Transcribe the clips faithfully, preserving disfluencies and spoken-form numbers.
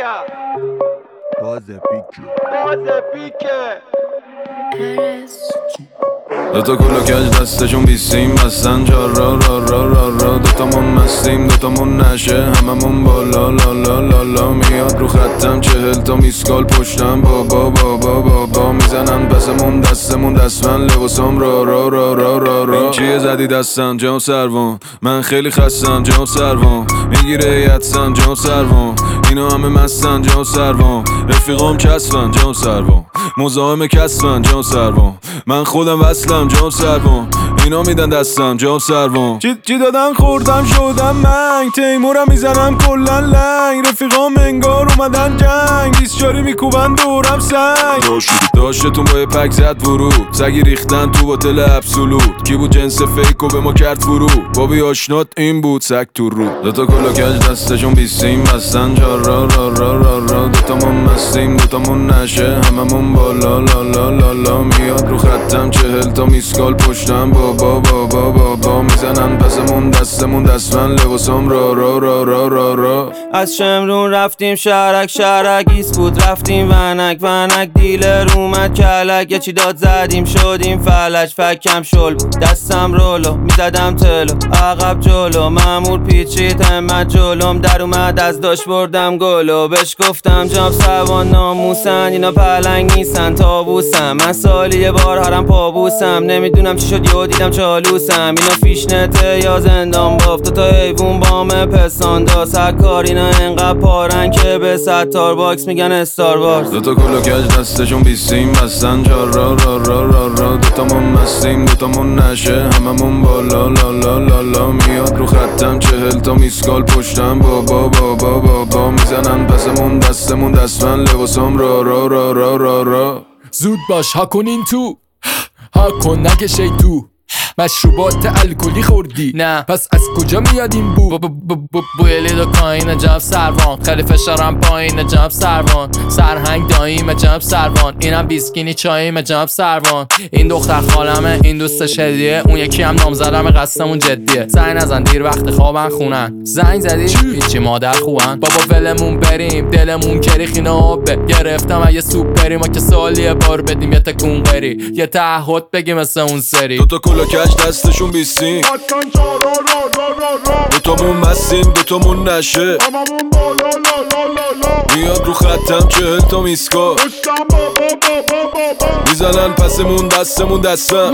بگم باز پیکه باز پیکه دوتا کلا کج دستشون بیستیم بستن جا را را را را را دوتامون مستیم دوتامون نشه هممون بالا لا لا لا لا میاد رو خطم چهل تا میسکال پشتم بابا بابا بابا میزنن پسمون دستمون دستمن لباسم را را را را را را این چیه زدی دستم جام سروان من خیلی خستم جام سروان میگیره یدسن جام سروان اینا همه مستن جام سروان رفیقام کسفن جام سروان مزاحم کسفن جام سروان من خودم وصلم جام سروان اینا میدن دستم جام سروان چی چی دادن خوردم شدم من تیمورم میزنم کلا لنگ رفیقام انگار اومدن جنگ بیسچاری میکوبن دورم سنگ داشتتون با یه پک زد ورود سگی ریختن تو باتل ابسولوت کی بود جنس فیکو به ما کرد فرو بابی آشنات این بود سگ تو رو دوتا کلا کج دستشون بیستیم بستن جا را را را را را دوتامون مستیم دوتامون نشه هممون بالا لا لا لا لا میاد رو خطم چهل تا میسکال پشتم بابا بابا بابا میزنن پسمون دستمون دستمن لباسم را را را را را را از شمرون رفتیم شهرک شهرک ایست بود رفتیم ونک ونک دیلر اومد کلک یه چی داد زدیم شدیم فلج فکم شل بود دستم رولو میزدم تلو عقب جلو مامور پیچید همت جلوم در اومد از داشت بردم گلو بهش گفتم جام سوان ناموسن اینا پلنگ نیستن تابوسم من سالی یه بار هرم پابوسم نمیدونم چی شد یهو دیدم چالوسم اینا فیشنته یا زندان بافت تا حیوون بام پستان داس هر کار اینا انقدر پارن که به ستار باکس میگن استار وارز دوتا کلا کج دستشون بیستیم بستن جا را را را را را دوتامون مستیم دوتامون نشه هممون بالا لا لا لا لا میاد رو خطم چهل تا میسکال پشتم بابا بابا بابا میزنن پسمون دستمون دستمن لباسم را را را را را را زود باش ها کنین تو ها کن نکشه تو مشروبات الکلی خوردی نه پس از کجا میاد این بو بوی لیدو کاین جناب سروان خیلی فشارم پایین جناب سروان سرهنگ داییم جناب سروان اینم بیسکینی چاییم جناب سروان این دختر خالمه این دوستش هدیه اون یکی هم نامزدم قصدمون جدیه زنگ نزن دیر وقت خوابن خونن زنگ زدی هیچی مادر خوبن بابا ولمون بریم دلمون کریخینه آبه گرفتم اگه سوپ بریم ما که سالیه بار بدیم یه تکون بری یه تعهد بگیم مثل اون سری دوتا کلا کج دستشون بیستیم دوتامون مستیم دوتامون نشه میاد رو خطم چهل تا میسکا میزنن پسمون دستمون دستم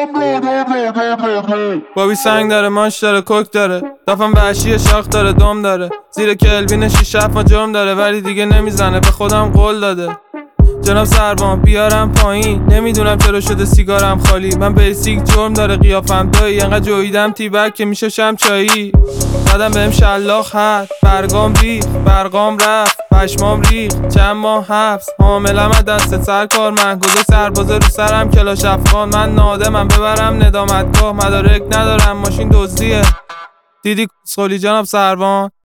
بابی سنگ داره ماش داره کوک داره دفعم وحشی شاخ داره دم داره زیر کلوین شیش هفت ما جرم داره ولی دیگه نمیزنه به خودم قول داده جناب سروان بیارم پایین نمیدونم چرا شده سیگارم خالی من بیسیک جرم داره قیافم دایی انقدر جویدم تیبک که میشه شم چایی دادم بهم شلاخ هر برگام ریخ برگام رفت پشمام ریخ چند ماه حبس حاملم از دست سرکار من گذاشت سربازه رو سرم کلاش افغان من نادمم ببرم ندامتگاه مدارک ندارم ماشین دزدیه دیدی کسخلی جناب سروان